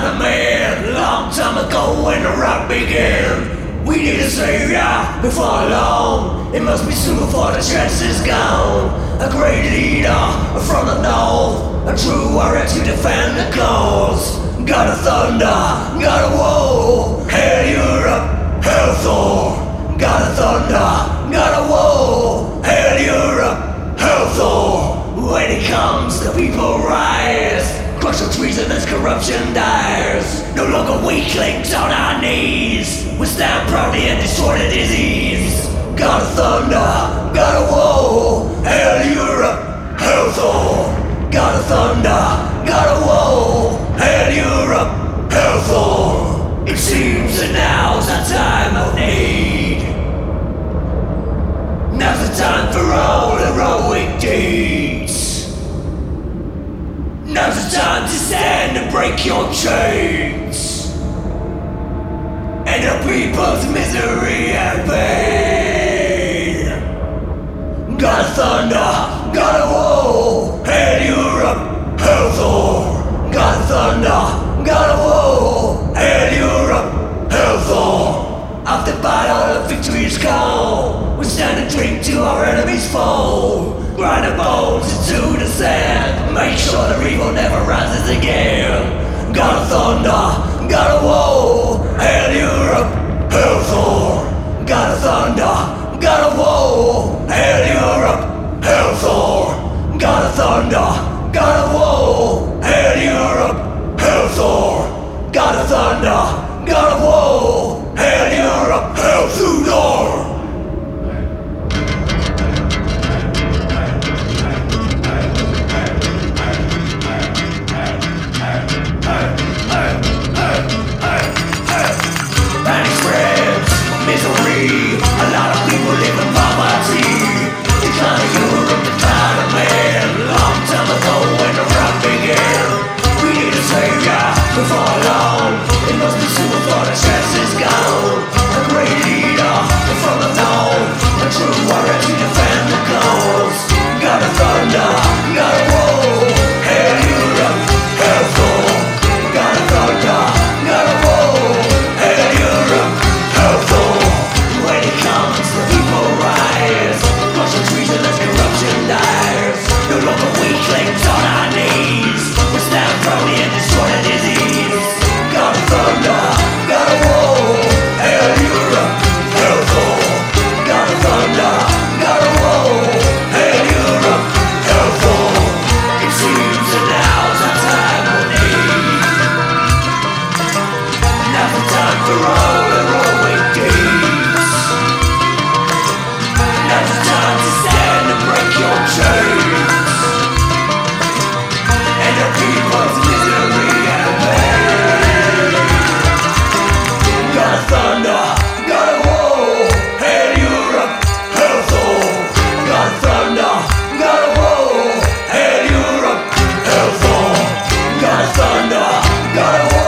a man long time ago when the rock began. We need a savior before long. It must be soon before the chance is gone. A great leader from the north, a true warrior to defend the cause. God of thunder, God of war, hail Europe, hail Thor. God of thunder, God of war, hail Europe, hail Thor. When it comes, the people rise, crush the treason as corruption dies. No longer weaklings on our knees, we stand proudly and destroy the disease. God of thunder, God of war, hail Europe, hail Thor. God of thunder, God of war, hail Europe, hail Thor. It seems that now's our time of need. Now's the time for all heroic deeds. Now's the time to stand and break your chains. End the people's misery and pain. God of thunder, God of war, hail Europe, hail Thor. God of thunder, God of war, hail Europe, hail Thor. After battle, the victory is gone. We stand and drink to our enemies' fall. Grind the bones into the sand. Make sure the evil never rises again. God of thunder, God of war, hail Europe, hail Thor. God of thunder, God of war, hail Europe, hail Thor. God of thunder, God of war, hail Europe, hail Thor. God of thunder, God of war, hail Europe, hail Thor. Panic spreads, misery, a lot of people live in poverty. Decline of Europe, decline of man. Long time ago when the rock began. We need a savior before long. It must be soon before the chance is gone. A great leader from the north, a true warrior to defend the cause. God of thunder, God of war, hail Europe, hail Thor. God of thunder, God of war, hail Europe, hail Thor. When it comes, the people rise, crush the treason as corruption dies. No longer weaklings on our knees, we stand proudly and destroy the disease. God of thunder, God of war, hail Europe, hail Thor. God of thunder, God of war, hail Europe, hail Thor. It seems that now's our time of need. Now's the time for all heroic deeds. Now's the time to stand and break your chains. And the people's misery and pain. God of thunder, God of war, hail Europe, hail Thor. God of thunder, God of war, hail Europe, hail Thor. God of thunder, God of war.